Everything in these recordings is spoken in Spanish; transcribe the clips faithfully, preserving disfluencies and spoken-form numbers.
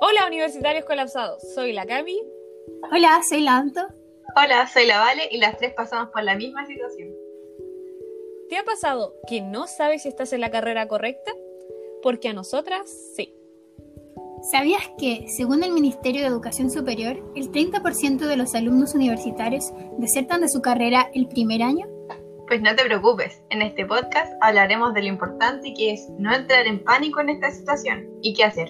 Hola universitarios colapsados, soy la Cami. Hola, soy la Anto. Hola, soy la Vale y las tres pasamos por la misma situación. ¿Te ha pasado que no sabes si estás en la carrera correcta? Porque a nosotras sí. ¿Sabías que, según el Ministerio de Educación Superior, el treinta por ciento de los alumnos universitarios desertan de su carrera el primer año? Pues no te preocupes, en este podcast hablaremos de lo importante que es no entrar en pánico en esta situación y qué hacer.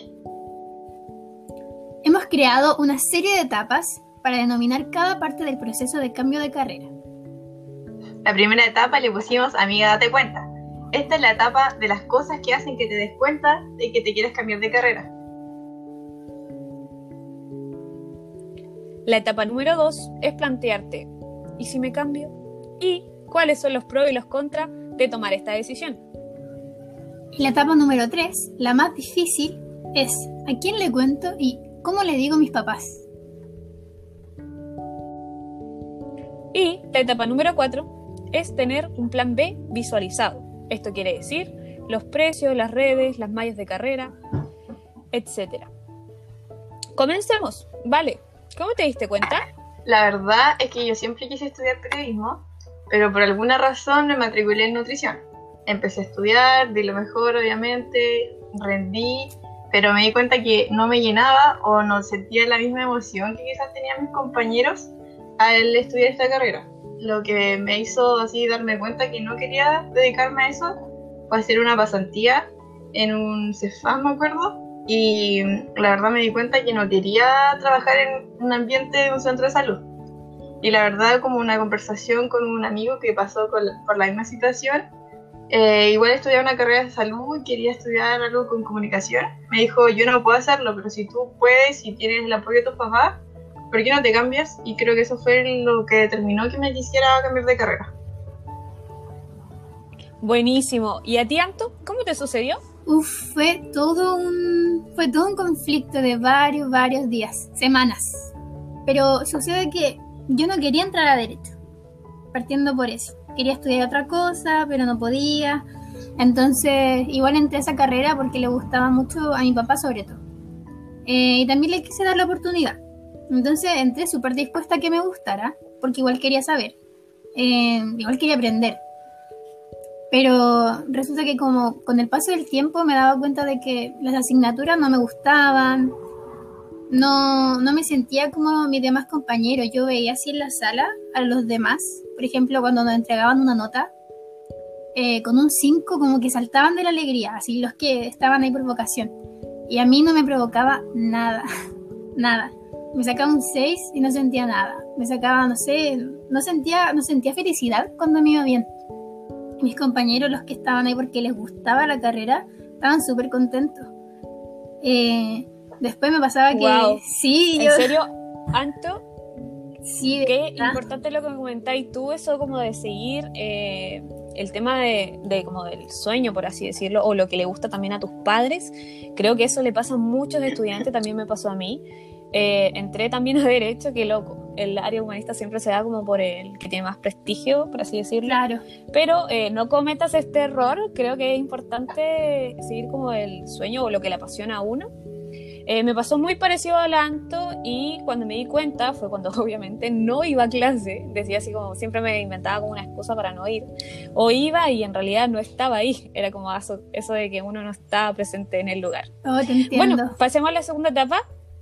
Hemos creado una serie de etapas para denominar cada parte del proceso de cambio de carrera. La primera etapa le pusimos amiga date cuenta. Esta es la etapa de las cosas que hacen que te des cuenta de que te quieres cambiar de carrera. La etapa número dos es plantearte, ¿y si me cambio? ¿Y cuáles son los pros y los contras de tomar esta decisión? Y la etapa número tres, la más difícil, es ¿a quién le cuento y cómo le digo a mis papás? Y la etapa número cuatro es tener un plan B visualizado. Esto quiere decir los precios, las redes, las mallas de carrera, etcétera. Comencemos. Vale, ¿cómo te diste cuenta? La verdad es que yo siempre quise estudiar periodismo, pero por alguna razón me matriculé en nutrición. Empecé a estudiar, di lo mejor obviamente, rendí, pero me di cuenta que no me llenaba o no sentía la misma emoción que quizás tenían mis compañeros al estudiar esta carrera. Lo que me hizo así darme cuenta que no quería dedicarme a eso fue hacer una pasantía en un Cefam, me acuerdo, y la verdad me di cuenta que no quería trabajar en un ambiente de un centro de salud. Y la verdad, como una conversación con un amigo que pasó con, por la misma situación, eh, igual estudiaba una carrera de salud y quería estudiar algo con comunicación, me dijo, yo no puedo hacerlo, pero si tú puedes y tienes el apoyo de tus papás, ¿por qué no te cambias? Y creo que eso fue lo que determinó que me quisiera cambiar de carrera. Buenísimo. ¿Y a ti, Anto? ¿Cómo te sucedió? Uf, fue todo un fue todo un conflicto de varios, varios días, semanas. Pero sucede que yo no quería entrar a Derecho, partiendo por eso. Quería estudiar otra cosa, pero no podía. Entonces, igual entré a esa carrera porque le gustaba mucho a mi papá sobre todo. Eh, y también le quise dar la oportunidad. Entonces entré súper dispuesta a que me gustara, porque igual quería saber, eh, igual quería aprender. Pero resulta que como con el paso del tiempo me daba cuenta de que las asignaturas no me gustaban, no, no me sentía como mis demás compañeros. Yo veía así en la sala a los demás, por ejemplo cuando nos entregaban una nota, eh, con un cinco como que saltaban de la alegría, así los que estaban ahí por vocación. Y a mí no me provocaba nada, nada. Me sacaba un seis y no sentía nada. Me sacaba, no sé, no sentía, no sentía felicidad cuando me iba bien. Mis compañeros, los que estaban ahí porque les gustaba la carrera, estaban súper contentos. Eh, después me pasaba que... Wow. Sí, ¿En yo... serio, Anto? Sí, Qué ¿verdad? importante lo que me comentáis tú, eso como de seguir eh, el tema de, de como del sueño, por así decirlo, o lo que le gusta también a tus padres. Creo que eso le pasa a muchos estudiantes, también me pasó a mí. Eh, entré también a Derecho, qué loco. El área humanista siempre se da como por el que tiene más prestigio, por así decirlo. Claro. Pero eh, no cometas este error. Creo que es importante seguir como el sueño o lo que le apasiona a uno. Eh, me pasó muy parecido al Anto y cuando me di cuenta fue cuando obviamente no iba a clase. Decía así como, siempre me inventaba como una excusa para no ir. O iba y en realidad no estaba ahí. Era como eso, eso de que uno no estaba presente en el lugar. Oh, te entiendo. Bueno, pasemos a la segunda etapa.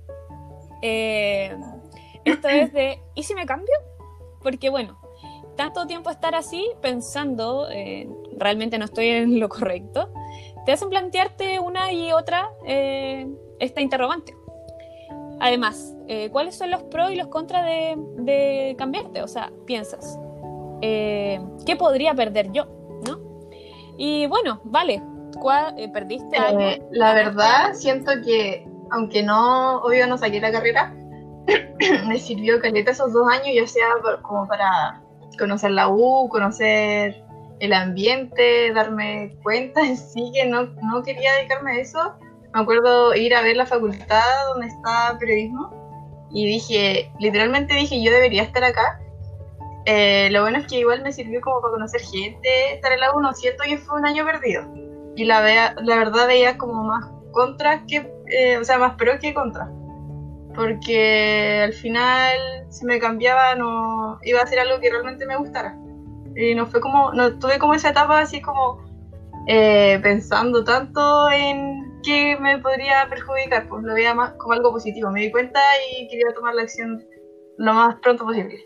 Eh, esto es de ¿y si me cambio? Porque bueno, tanto tiempo estar así pensando eh, realmente no estoy en lo correcto, te hacen plantearte una y otra eh, esta interrogante. Además, eh, ¿cuáles son los pros y los contras de, de cambiarte? O sea, piensas eh, ¿qué podría perder yo? ¿No? Y bueno, vale, ¿cuál, eh, ¿perdiste algo? Eh, la verdad, siento que aunque no, obvio no saqué la carrera, me sirvió caleta esos dos años, ya sea por, como para conocer la U, conocer el ambiente, darme cuenta en sí que no, no quería dedicarme a eso. Me acuerdo ir a ver la facultad donde está periodismo y dije, literalmente dije, yo debería estar acá. Eh, lo bueno es que igual me sirvió como para conocer gente, estar en la U, no siento que fue un año perdido. Y la, vea, la verdad veía como más contras que, eh, o sea, más pros que contras. Porque al final, si me cambiaba, no iba a hacer algo que realmente me gustara. Y no fue como, no tuve como esa etapa así como eh, pensando tanto en qué me podría perjudicar, pues lo veía más como algo positivo. Me di cuenta y quería tomar la acción lo más pronto posible.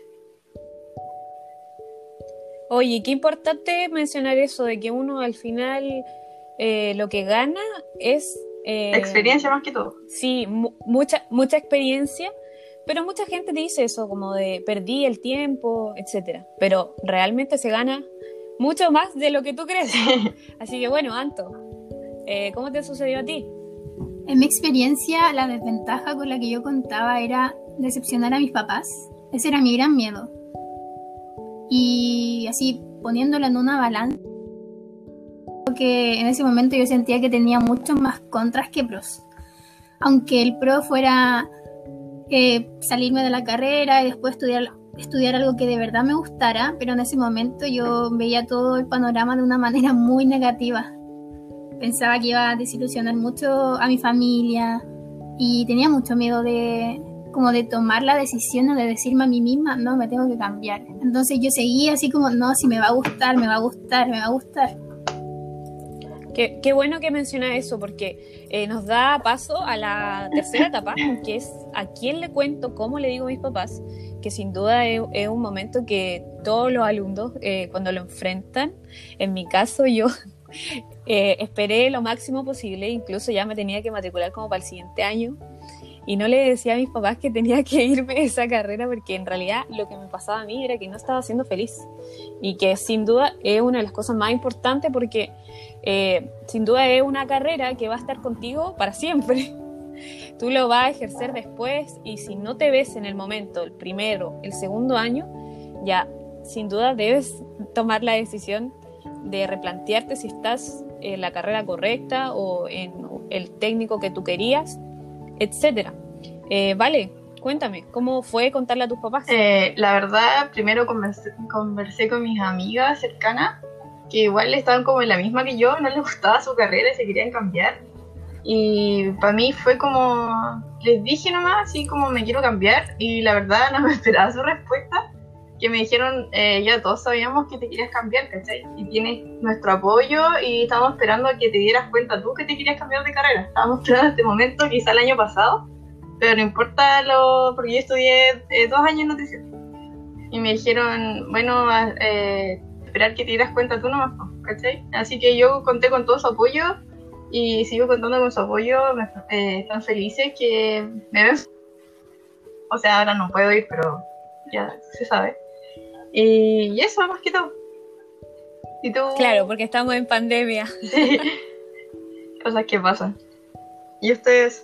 Oye, qué importante mencionar eso de que uno al final eh, lo que gana es... Eh, experiencia más que todo. Sí, mu- mucha, mucha experiencia, pero mucha gente dice eso, como de perdí el tiempo, etcétera. Pero realmente se gana mucho más de lo que tú crees. Así que bueno, Anto, eh, ¿cómo te sucedió a ti? En mi experiencia, la desventaja con la que yo contaba era decepcionar a mis papás. Ese era mi gran miedo. Y así, poniéndolo en una balanza, que en ese momento yo sentía que tenía muchos más contras que pros. Aunque el pro fuera eh, salirme de la carrera y después estudiar, estudiar algo que de verdad me gustara, pero en ese momento yo veía todo el panorama de una manera muy negativa. Pensaba que iba a desilusionar mucho a mi familia y tenía mucho miedo de, como de tomar la decisión o de decirme a mí misma, no, me tengo que cambiar. Entonces yo seguía así como, no, si me va a gustar, me va a gustar, me va a gustar. Qué, qué bueno que menciona eso, porque eh, nos da paso a la tercera etapa, que es a quién le cuento, cómo le digo a mis papás, que sin duda es, es un momento que todos los alumnos, eh, cuando lo enfrentan, en mi caso yo eh, esperé lo máximo posible, incluso ya me tenía que matricular como para el siguiente año, y no le decía a mis papás que tenía que irme de esa carrera, porque en realidad lo que me pasaba a mí era que no estaba siendo feliz, y que sin duda es una de las cosas más importantes, porque Eh, sin duda es una carrera que va a estar contigo para siempre. Tú lo vas a ejercer después y si no te ves en el momento, el primero, el segundo año, ya sin duda debes tomar la decisión de replantearte si estás en la carrera correcta o en el técnico que tú querías, etcétera. Eh, vale, cuéntame, ¿cómo fue contarle a tus papás? Eh, la verdad, primero conversé, conversé con mis amigas cercanas, que igual estaban como en la misma que yo, no les gustaba su carrera y se querían cambiar. Y para mí fue como, les dije nomás así como me quiero cambiar, y la verdad no me esperaba su respuesta, que me dijeron, eh, ya todos sabíamos que te querías cambiar, ¿cachai? Y tienes nuestro apoyo y estábamos esperando a que te dieras cuenta tú que te querías cambiar de carrera. Estábamos esperando este momento, quizá el año pasado, pero no importa lo, porque yo estudié eh, dos años en nutrición. Y me dijeron, bueno, eh, esperar que te dieras cuenta tú nomás, ¿cachai? Así que yo conté con todo su apoyo y sigo contando con su apoyo. Eh, están felices que me ven. O sea, ahora no puedo ir, pero ya se sabe. Y eso, más que todo. ¿Y tú? Claro, porque estamos en pandemia. Sí. Cosas que pasan. ¿Y ustedes?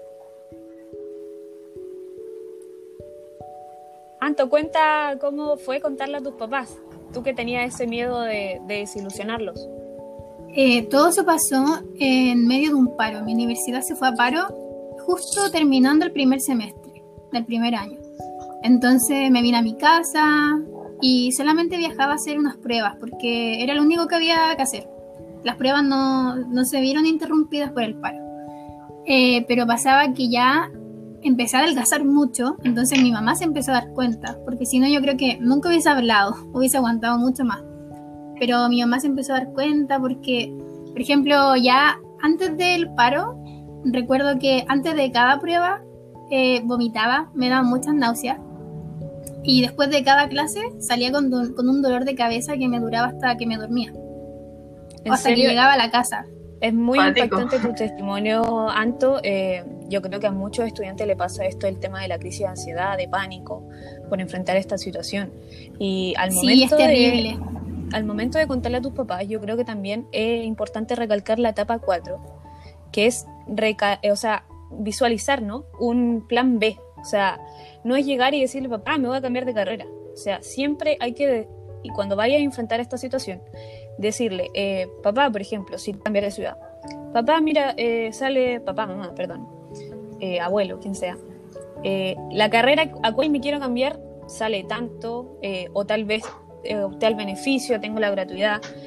Anto, cuenta cómo fue contarle a tus papás. Tú que tenías ese miedo de, de desilusionarlos. Eh, todo eso pasó en medio de un paro. Mi universidad se fue a paro justo terminando el primer semestre del primer año. Entonces me vine a mi casa y solamente viajaba a hacer unas pruebas porque era lo único que había que hacer. Las pruebas no, no se vieron interrumpidas por el paro. Eh, pero pasaba que ya empecé a adelgazar mucho, entonces mi mamá se empezó a dar cuenta, porque si no yo creo que nunca hubiese hablado, hubiese aguantado mucho más. Pero mi mamá se empezó a dar cuenta porque, por ejemplo, ya antes del paro, recuerdo que antes de cada prueba eh, vomitaba, me daban muchas náuseas, y después de cada clase salía con, do- con un dolor de cabeza que me duraba hasta que me dormía, o ¿En hasta serio? que llegaba a la casa. Es muy Cuático. impactante tu testimonio, Anto. Eh, yo creo que a muchos estudiantes le pasa esto, el tema de la crisis de ansiedad, de pánico, por enfrentar esta situación. Y al Sí, momento es terrible. de, al momento de contarle a tus papás, yo creo que también es importante recalcar la etapa cuatro, que es reca- o sea, visualizar, ¿no?, un plan B. O sea, no es llegar y decirle, papá, me voy a cambiar de carrera. O sea, siempre hay que, y cuando vayas a enfrentar esta situación, decirle, eh, papá, por ejemplo, si cambiar de ciudad, papá, mira, eh, sale, papá, mamá, perdón, eh, abuelo, quien sea, eh, la carrera a cual me quiero cambiar sale tanto, eh, o tal vez eh, opté al beneficio, tengo la gratuidad,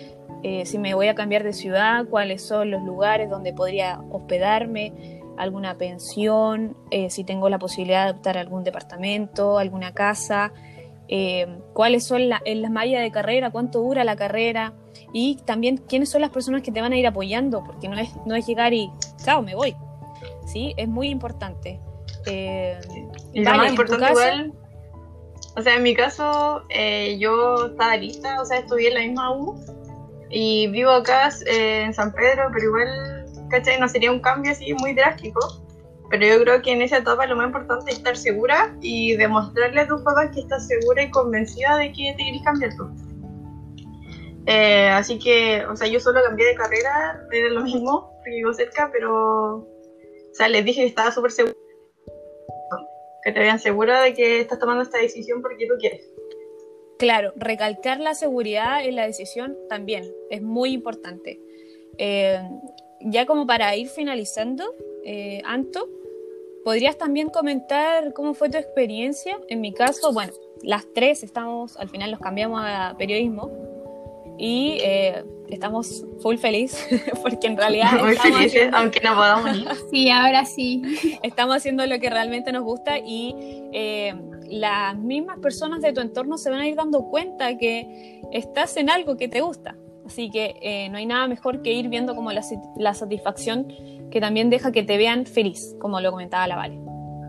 eh, si me voy a cambiar de ciudad, cuáles son los lugares donde podría hospedarme, alguna pensión, eh, si tengo la posibilidad de adoptar algún departamento, alguna casa, eh, cuáles son la, en las mallas de carrera, cuánto dura la carrera, y también quiénes son las personas que te van a ir apoyando, porque no es, no es llegar y chao, me voy, ¿sí? Es muy importante. Eh, y vale, lo más importante caso, igual, o sea, en mi caso, eh, yo estaba lista, o sea, estudié en la misma U y vivo acá eh, en San Pedro, pero igual, ¿cachai? No sería un cambio así muy drástico, pero yo creo que en esa etapa lo más importante es estar segura y demostrarle a tus papás que estás segura y convencida de que te quieres cambiar tú. Eh, así que, o sea, yo solo cambié de carrera, era lo mismo, porque vivo cerca, pero, o sea, les dije que estaba súper segura, que te vean segura de que estás tomando esta decisión porque tú quieres. Claro, recalcar la seguridad en la decisión también es muy importante. Eh, ya como para ir finalizando, eh, Anto, ¿podrías también comentar cómo fue tu experiencia? En mi caso, bueno, las tres estamos, al final nos cambiamos a periodismo y eh, estamos full feliz porque en realidad muy felices, haciendo... aunque no podamos ir. Sí, ahora sí. Estamos haciendo lo que realmente nos gusta y eh, las mismas personas de tu entorno se van a ir dando cuenta que estás en algo que te gusta. Así que eh, no hay nada mejor que ir viendo como la, la satisfacción que también deja que te vean feliz, como lo comentaba la Vale.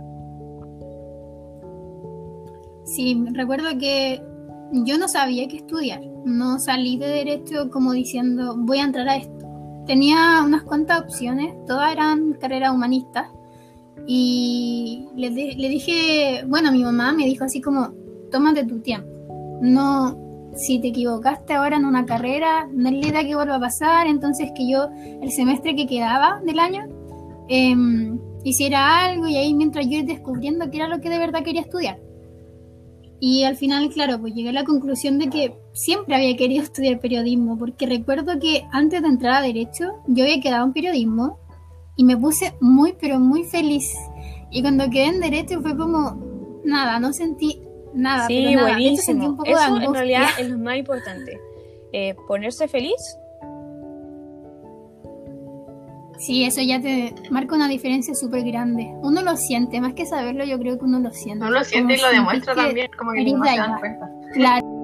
Sí, recuerdo que yo no sabía qué estudiar. No salí de derecho como diciendo voy a entrar a esto. Tenía unas cuantas opciones, todas eran carreras humanistas. Y le, de, le dije, bueno, mi mamá me dijo así como, tómate tu tiempo. No, si te equivocaste ahora en una carrera, no es la idea que vuelva a pasar. Entonces que yo, el semestre que quedaba del año, eh, hiciera algo y ahí mientras yo ir descubriendo qué era lo que de verdad quería estudiar. Y al final, claro, pues llegué a la conclusión de que siempre había querido estudiar periodismo, porque recuerdo que antes de entrar a Derecho, yo había quedado en periodismo y me puse muy, pero muy feliz. Y cuando quedé en Derecho fue como, nada, no sentí nada. Sí, pero nada. buenísimo. Sentí un poco Eso de angustia. en realidad es lo más importante. Eh, ponerse feliz. Sí, eso ya te marca una diferencia súper grande. Uno lo siente, más que saberlo, yo creo que uno lo siente. Uno lo siente como y lo demuestra también, como que no se dan cuenta. cuenta. Claro.